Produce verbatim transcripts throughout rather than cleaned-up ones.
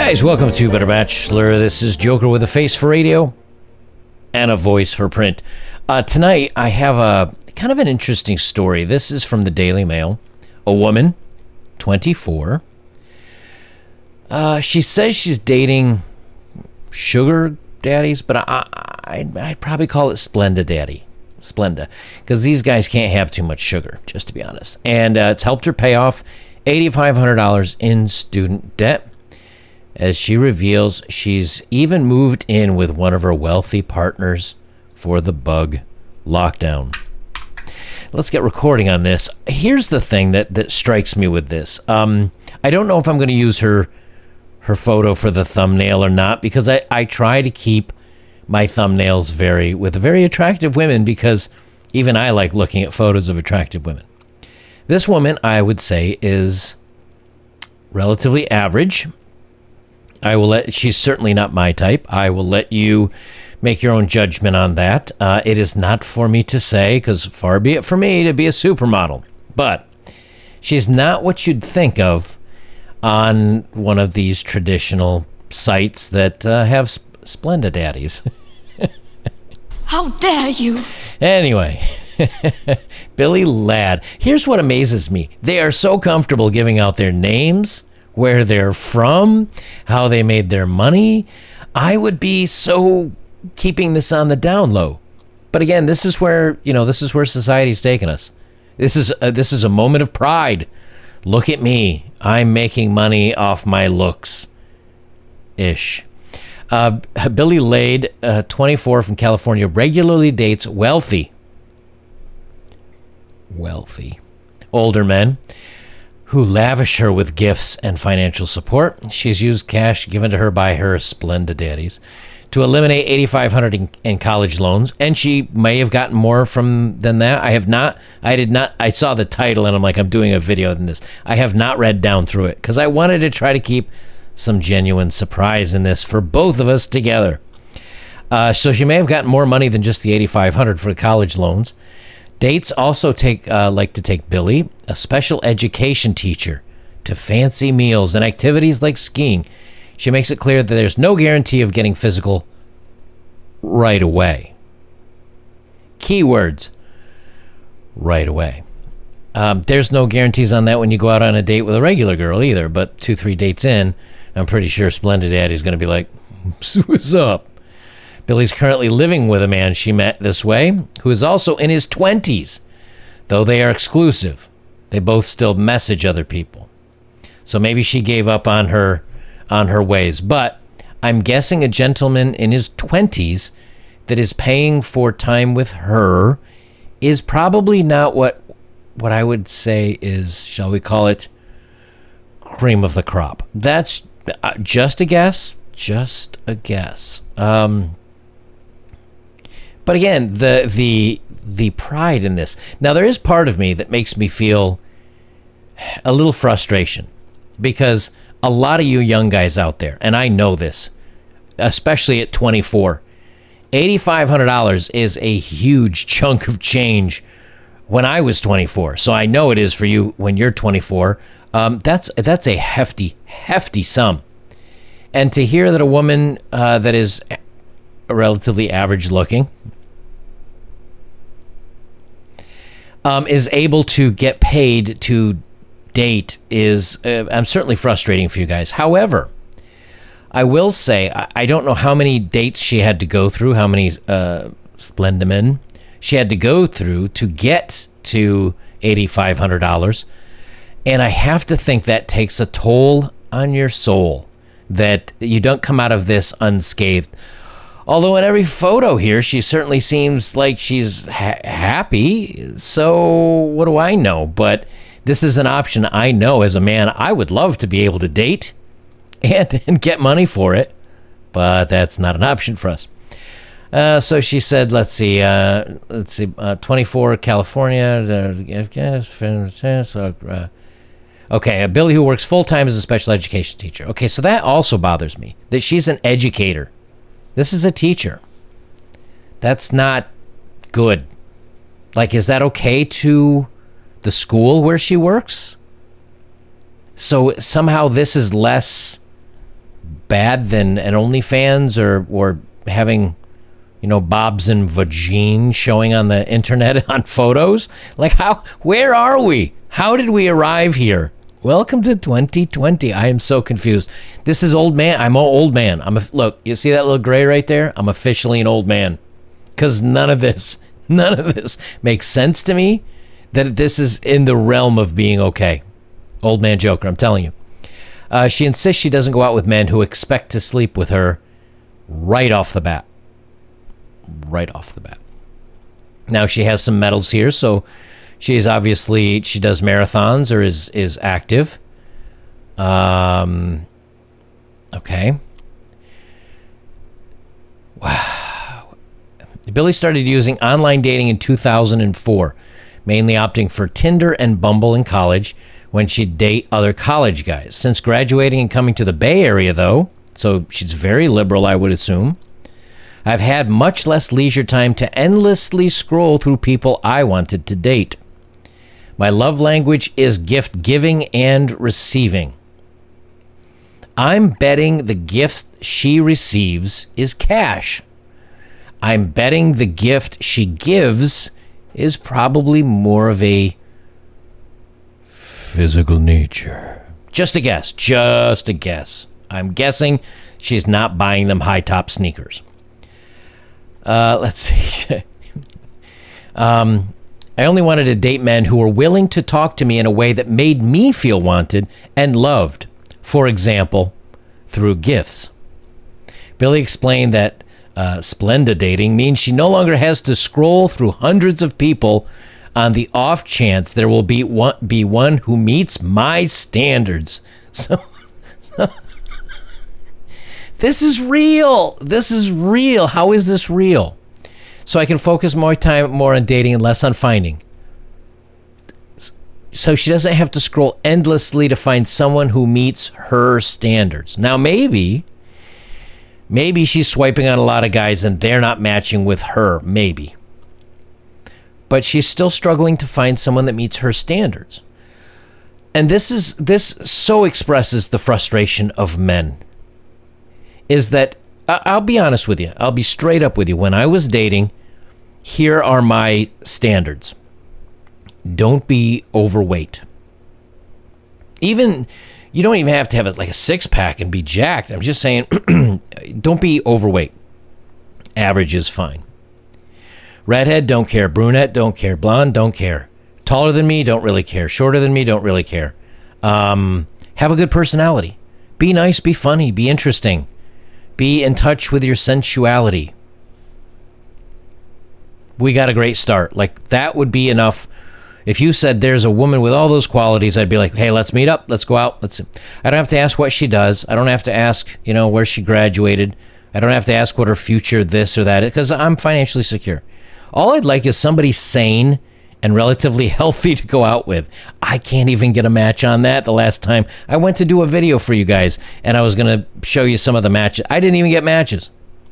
Guys, welcome to Better Bachelor. This is Joker with a face for radio and a voice for print. Uh, tonight, I have a kind of an interesting story. This is from the Daily Mail. A woman, twenty-four. Uh, she says she's dating sugar daddies, but I, I, I'd probably call it Splenda daddy. Splenda. Because these guys can't have too much sugar, just to be honest. And uh, it's helped her pay off eight thousand five hundred dollars in student debt. As she reveals, she's even moved in with one of her wealthy partners for the bug lockdown. Let's get recording on this. Here's the thing that, that strikes me with this. Um, I don't know if I'm going to use her her photo for the thumbnail or not, because I, I try to keep my thumbnails very with very attractive women, because even I like looking at photos of attractive women. This woman, I would say, is relatively average. I will let, she's certainly not my type. I will let you make your own judgment on that. Uh, it is not for me to say, because far be it for me to be a supermodel. But she's not what you'd think of on one of these traditional sites that uh, have sp Splenda daddies. How dare you? Anyway, Billy Ladd. Here's what amazes me. They are so comfortable giving out their names, where they're from, how they made their money. I would be so keeping this on the down low. But again, this is where, you know, this is where society's taken us. This is a, this is a moment of pride. Look at me. I'm making money off my looks. Ish. Uh, Billy Ladd, uh, twenty-four, from California, regularly dates wealthy, wealthy, older men who lavish her with gifts and financial support. She's used cash given to her by her Splenda daddies to eliminate eight thousand five hundred dollars in, in college loans, and she may have gotten more from than that. I have not, I did not, I saw the title and I'm like, I'm doing a video on this. I have not read down through it because I wanted to try to keep some genuine surprise in this for both of us together. Uh, so she may have gotten more money than just the eight thousand five hundred dollars for the college loans. Dates also take uh, like to take Billy, a special education teacher, to fancy meals and activities like skiing. She makes it clear that there's no guarantee of getting physical right away. Keywords: right away. Um, there's no guarantees on that when you go out on a date with a regular girl either, but two, three dates in, I'm pretty sure Splenda Daddy's going to be like, what's up? Billy's currently living with a man she met this way, who is also in his twenties. Though they are exclusive, they both still message other people. So maybe she gave up on her on her ways. But I'm guessing a gentleman in his twenties that is paying for time with her is probably not what what I would say is, shall we call it, cream of the crop. That's uh, just a guess. Just a guess. Um... But again, the the the pride in this. Now, there is part of me that makes me feel a little frustration, because a lot of you young guys out there, and I know this, especially at twenty-four, eight thousand five hundred dollars is a huge chunk of change when I was twenty-four. So I know it is for you when you're twenty-four. Um, that's that's a hefty, hefty sum. And to hear that a woman uh, that is relatively average looking um, is able to get paid to date is, uh, I'm certainly frustrating for you guys. However, I will say, I, I don't know how many dates she had to go through, how many uh, Splenda men she had to go through to get to eight thousand five hundred dollars. And I have to think that takes a toll on your soul, that you don't come out of this unscathed. Although in every photo here, she certainly seems like she's ha happy. So what do I know? But this is an option I know as a man I would love to be able to date and, and get money for it. But that's not an option for us. Uh, so she said, let's see, uh, let's see, uh, twenty-four, California. Uh, okay, a Billy who works full-time as a special education teacher. Okay, so that also bothers me, that she's an educator. This is a teacher. That's not good. Like, is that okay to the school where she works? So somehow this is less bad than an OnlyFans or or having, you know, Bob's and Vagine showing on the internet on photos? Like, how, where are we? How did we arrive here? Welcome to twenty twenty. I am so confused. This is old man. I'm an old man. I'm a, look, you see that little gray right there? I'm officially an old man. Because none of this, none of this makes sense to me that this is in the realm of being okay. Old man Joker, I'm telling you. Uh, she insists she doesn't go out with men who expect to sleep with her right off the bat. Right off the bat. Now, she has some medals here, so she is obviously, she does marathons or is, is active. Um, okay. Wow. Billie started using online dating in two thousand four, mainly opting for Tinder and Bumble in college when she'd date other college guys. Since graduating and coming to the Bay Area, though, so she's very liberal, I would assume, I've had much less leisure time to endlessly scroll through people I wanted to date. My love language is gift giving and receiving. I'm betting the gift she receives is cash. I'm betting the gift she gives is probably more of a physical nature. Just a guess. Just a guess. I'm guessing she's not buying them high-top sneakers. Uh, let's see. um, I only wanted to date men who were willing to talk to me in a way that made me feel wanted and loved. For example, through gifts. Billie explained that uh, Splenda dating means she no longer has to scroll through hundreds of people on the off chance there will be one, be one who meets my standards. So, so this is real. This is real. How is this real? So I can focus more time more on dating and less on finding. So she doesn't have to scroll endlessly to find someone who meets her standards. Now maybe, maybe she's swiping on a lot of guys and they're not matching with her. Maybe. But she's still struggling to find someone that meets her standards. And this is this so expresses the frustration of men. Is that, I'll be honest with you. I'll be straight up with you. When I was dating, here are my standards. Don't be overweight. Even, you don't even have to have it like a six-pack and be jacked. I'm just saying, don't be overweight. Average is fine. Redhead, don't care. Brunette, don't care. Blonde, don't care. Taller than me, don't really care. Shorter than me, don't really care. Um, have a good personality. Be nice, be funny, be interesting. Be in touch with your sensuality. We got a great start. Like, that would be enough. If you said there's a woman with all those qualities, I'd be like, hey, let's meet up. Let's go out. Let's. I don't have to ask what she does. I don't have to ask, you know, where she graduated. I don't have to ask what her future this or that is, because I'm financially secure. All I'd like is somebody sane and relatively healthy to go out with. I can't even get a match on that. The last time I went to do a video for you guys, and I was going to show you some of the matches. I didn't even get matches.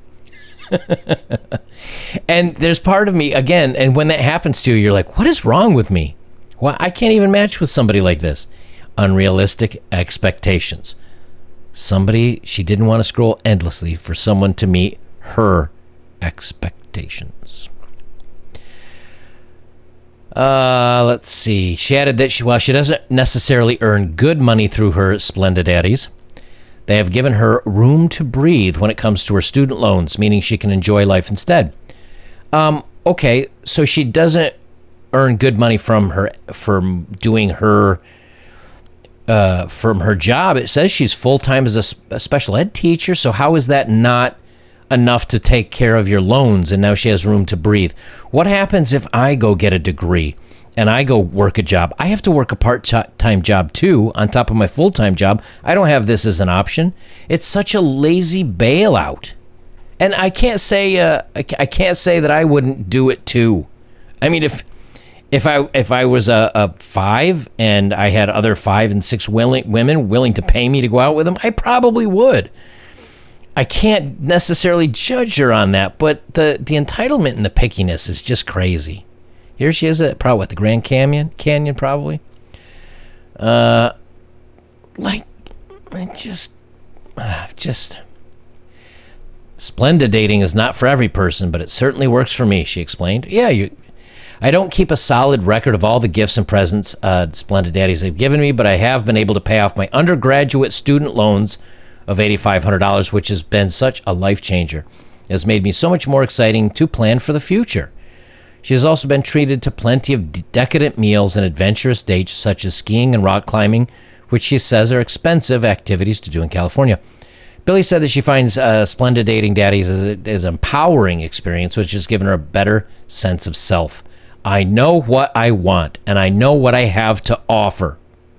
And there's part of me, again, and when that happens to you, you're like, what is wrong with me? Well, I can't even match with somebody like this. Unrealistic expectations. Somebody, she didn't want to scroll endlessly for someone to meet her expectations. Uh, let's see. She added that she, while she doesn't necessarily earn good money through her Splenda daddies, they have given her room to breathe when it comes to her student loans, meaning she can enjoy life instead. Um, okay, so she doesn't earn good money from her from doing her uh, from her job. It says she's full-time as a, a special ed teacher, so how is that not enough to take care of your loans, and now she has room to breathe? What happens if I go get a degree and I go work a job? I have to work a part-time job too on top of my full-time job. I don't have this as an option. It's such a lazy bailout. And I can't say uh, I can't say that I wouldn't do it too. I mean, if if I if I was a, a five and I had other five and six willing, women willing to pay me to go out with them, I probably would. I can't necessarily judge her on that, but the, the entitlement and the pickiness is just crazy. Here she is at probably what, the Grand Canyon, Canyon probably. Uh, like, I just, uh, just... Splenda dating is not for every person, but it certainly works for me, she explained. Yeah, you... I don't keep a solid record of all the gifts and presents uh, Splenda daddies have given me, but I have been able to pay off my undergraduate student loans of eight thousand five hundred dollars, which has been such a life changer. It has made me so much more exciting to plan for the future. She has also been treated to plenty of de- decadent meals and adventurous dates, such as skiing and rock climbing, which she says are expensive activities to do in California. Billy said that she finds uh, Splenda dating daddies as, as an empowering experience, which has given her a better sense of self. I know what I want, and I know what I have to offer.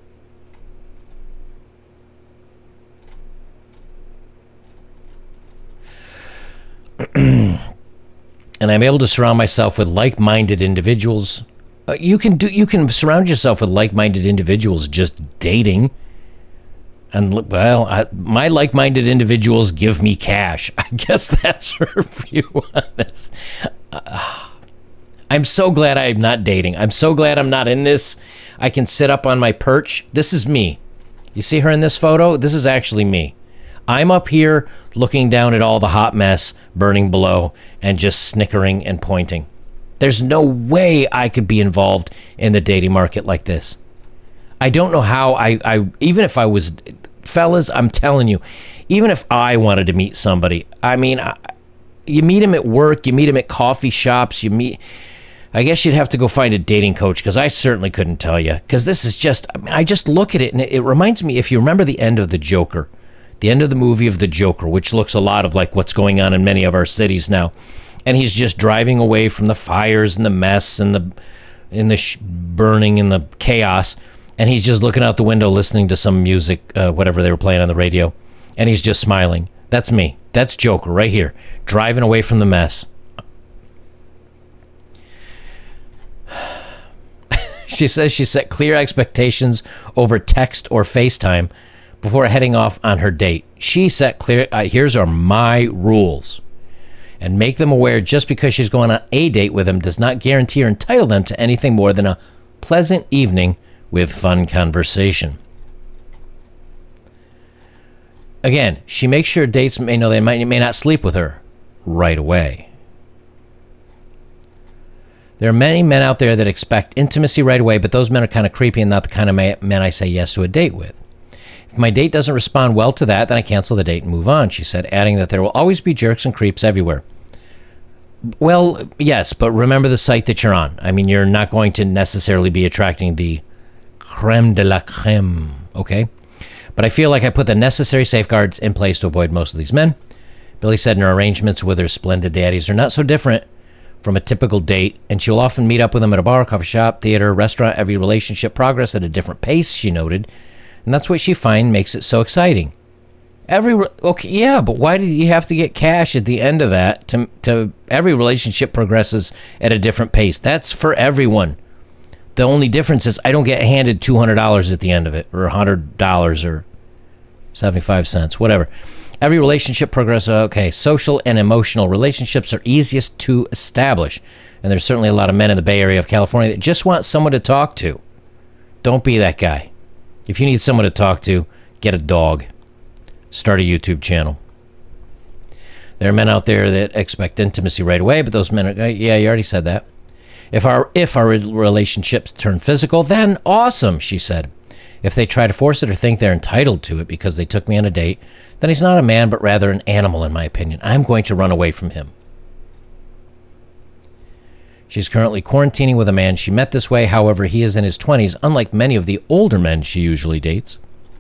And I'm able to surround myself with like-minded individuals. Uh, you can do. You can surround yourself with like-minded individuals just dating. And well, I, my like-minded individuals give me cash. I guess that's her view on this. Uh, I'm so glad I'm not dating. I'm so glad I'm not in this. I can sit up on my perch. This is me. You see her in this photo? This is actually me. I'm up here looking down at all the hot mess burning below and just snickering and pointing. There's no way I could be involved in the dating market like this. I don't know how I, I even if I was, fellas, I'm telling you, even if I wanted to meet somebody, I mean, I, you meet him at work, you meet him at coffee shops, you meet... I guess you'd have to go find a dating coach, because I certainly couldn't tell you. Because this is just, I, mean, I just look at it, and it, it reminds me, if you remember the end of The Joker, the end of the movie of The Joker, which looks a lot of like what's going on in many of our cities now. And he's just driving away from the fires and the mess and the, in the sh- burning and the chaos. And he's just looking out the window listening to some music, uh, whatever they were playing on the radio. And he's just smiling. That's me. That's Joker right here, driving away from the mess. She says she set clear expectations over text or FaceTime before heading off on her date. She set clear, uh, here's are my rules. And make them aware just because she's going on a date with him does not guarantee or entitle them to anything more than a pleasant evening with fun conversation. Again, she makes sure dates may know they might, may not sleep with her right away. There are many men out there that expect intimacy right away, but those men are kind of creepy and not the kind of men I say yes to a date with. If my date doesn't respond well to that, then I cancel the date and move on, she said, adding that there will always be jerks and creeps everywhere. Well, yes, but remember the site that you're on. I mean, you're not going to necessarily be attracting the creme de la creme, okay? But I feel like I put the necessary safeguards in place to avoid most of these men. Billy said in her arrangements with her Splenda daddies are not so different from a typical date, and she'll often meet up with them at a bar, coffee shop, theater, restaurant. Every relationship progress at a different pace, she noted, and that's what she finds makes it so exciting. Every okay, yeah, but why do you have to get cash at the end of that? To to every relationship progresses at a different pace. That's for everyone. The only difference is I don't get handed two hundred dollars at the end of it, or one hundred dollars, or seventy-five cents, whatever. Every relationship progresses. Okay, social and emotional relationships are easiest to establish. And there's certainly a lot of men in the Bay Area of California that just want someone to talk to. Don't be that guy. If you need someone to talk to, get a dog. Start a YouTube channel. There are men out there that expect intimacy right away, but those men are, yeah, you already said that. If our, if our relationships turn physical, then awesome, she said. If they try to force it or think they're entitled to it because they took me on a date, then he's not a man, but rather an animal, in my opinion. I'm going to run away from him. She's currently quarantining with a man she met this way. However, he is in his twenties, unlike many of the older men she usually dates.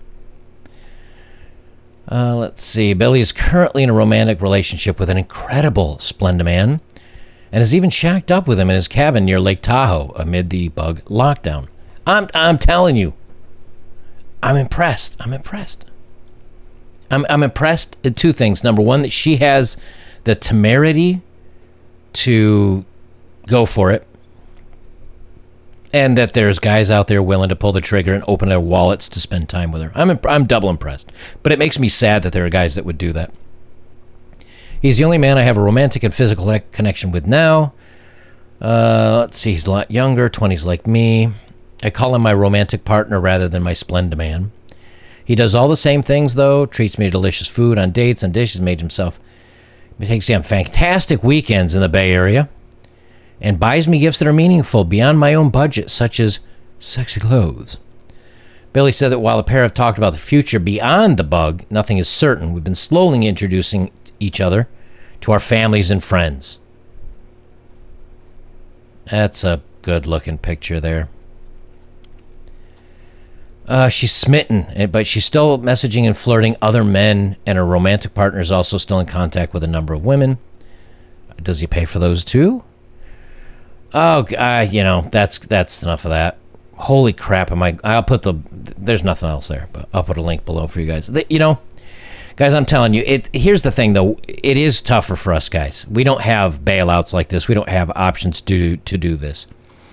Uh, let's see. Billy is currently in a romantic relationship with an incredible Splenda man and has even shacked up with him in his cabin near Lake Tahoe amid the bug lockdown. I'm, I'm telling you. I'm impressed. I'm impressed. I'm I'm impressed at two things. Number one, that she has the temerity to go for it, and that there's guys out there willing to pull the trigger and open their wallets to spend time with her. I'm imp- I'm double impressed. But it makes me sad that there are guys that would do that. He's the only man I have a romantic and physical connection with now. Uh, let's see. He's a lot younger, twenties like me. I call him my romantic partner rather than my Splenda man. He does all the same things, though. Treats me to delicious food on dates, on dishes made himself. He takes me on fantastic weekends in the Bay Area and buys me gifts that are meaningful beyond my own budget, such as sexy clothes. Billy said that while the pair have talked about the future beyond the bug, nothing is certain. We've been slowly introducing each other to our families and friends. That's a good-looking picture there. Uh, she's smitten, but she's still messaging and flirting other men, and her romantic partner is also still in contact with a number of women. Does he pay for those too? Oh, uh, you know, that's that's enough of that. Holy crap! Am I? I'll put the. There's nothing else there, but I'll put a link below for you guys. You know, guys, I'm telling you, it. Here's the thing, though. It is tougher for us guys. We don't have bailouts like this. We don't have options to to do this.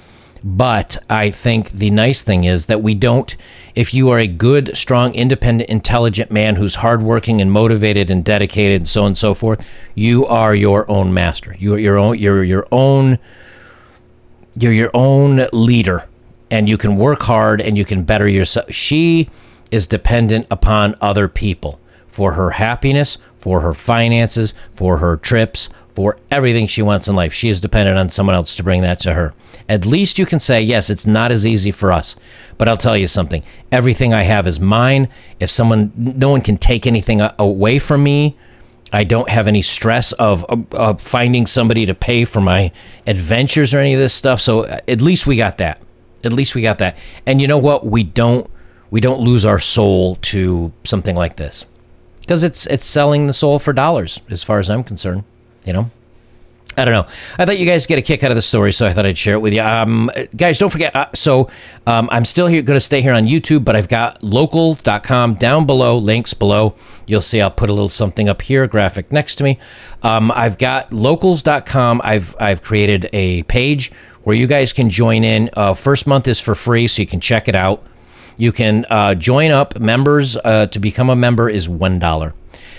But I think the nice thing is that we don't, if you are a good, strong, independent, intelligent man who's hardworking and motivated and dedicated and so on and so forth, you are your own master. You are your own, you're your own, you're your own leader, and you can work hard and you can better yourself. She is dependent upon other people for her happiness, for her finances, for her trips, for everything she wants in life. She is dependent on someone else to bring that to her. At least you can say, yes, it's not as easy for us, but I'll tell you something. Everything I have is mine. If someone, no one can take anything away from me. I don't have any stress of, of, of finding somebody to pay for my adventures or any of this stuff. So at least we got that. At least we got that. And you know what? We don't, we don't lose our soul to something like this, because it's, it's selling the soul for dollars as far as I'm concerned. You know, I don't know. I thought you guys get a kick out of the story, so I thought I'd share it with you. Um, guys, don't forget. Uh, so um, I'm still here, going to stay here on YouTube, but I've got local dot com down below, links below. You'll see I'll put a little something up here, a graphic next to me. Um, I've got locals dot com. I've I've created a page where you guys can join in. Uh, first month is for free, so you can check it out. You can uh, join up. Members uh, to become a member is one dollar.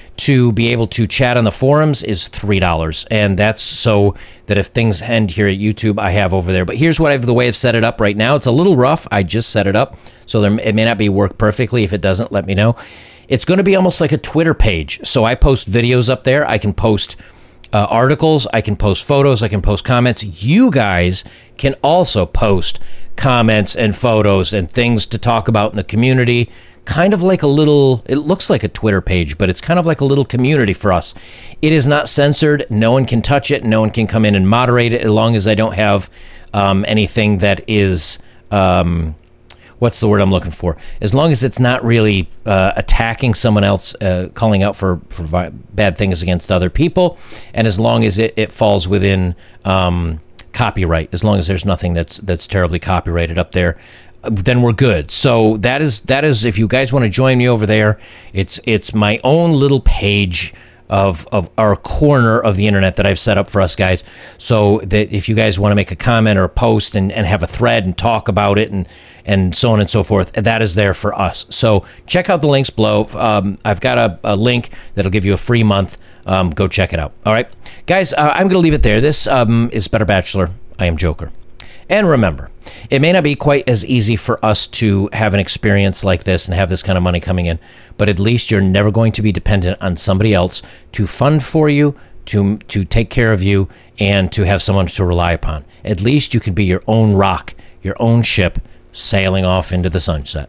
To be able to chat on the forums is three dollars, and that's so that if things end here at YouTube, I have over there. But here's what I've the way I've set it up right now. It's a little rough. I just set it up, so there, it may not be work perfectly. If it doesn't, let me know. It's going to be almost like a Twitter page. So I post videos up there. I can post uh, articles. I can post photos. I can post comments. You guys can also post comments and photos and things to talk about in the community. Kind of like a little, it looks like a Twitter page, but it's kind of like a little community for us. It is not censored. No one can touch it. No one can come in and moderate it as long as I don't have um, anything that is, um, what's the word I'm looking for? As long as it's not really uh, attacking someone else, uh, calling out for, for vi- bad things against other people, and as long as it, it falls within um, copyright, as long as there's nothing that's that's terribly copyrighted up there, then we're good. So that is that is if you guys want to join me over there, it's it's my own little page of of our corner of the internet that I've set up for us guys, so that if you guys want to make a comment or a post and, and have a thread and talk about it and and so on and so forth, that is there for us. So check out the links below. Um, I've got a, a link that'll give you a free month. Um, go check it out. All right, guys, uh, I'm going to leave it there. This um, is Better Bachelor. I am Joker. And remember, it may not be quite as easy for us to have an experience like this and have this kind of money coming in, but at least you're never going to be dependent on somebody else to fund for you, to to take care of you, and to have someone to rely upon. At least you can be your own rock, your own ship, sailing off into the sunset.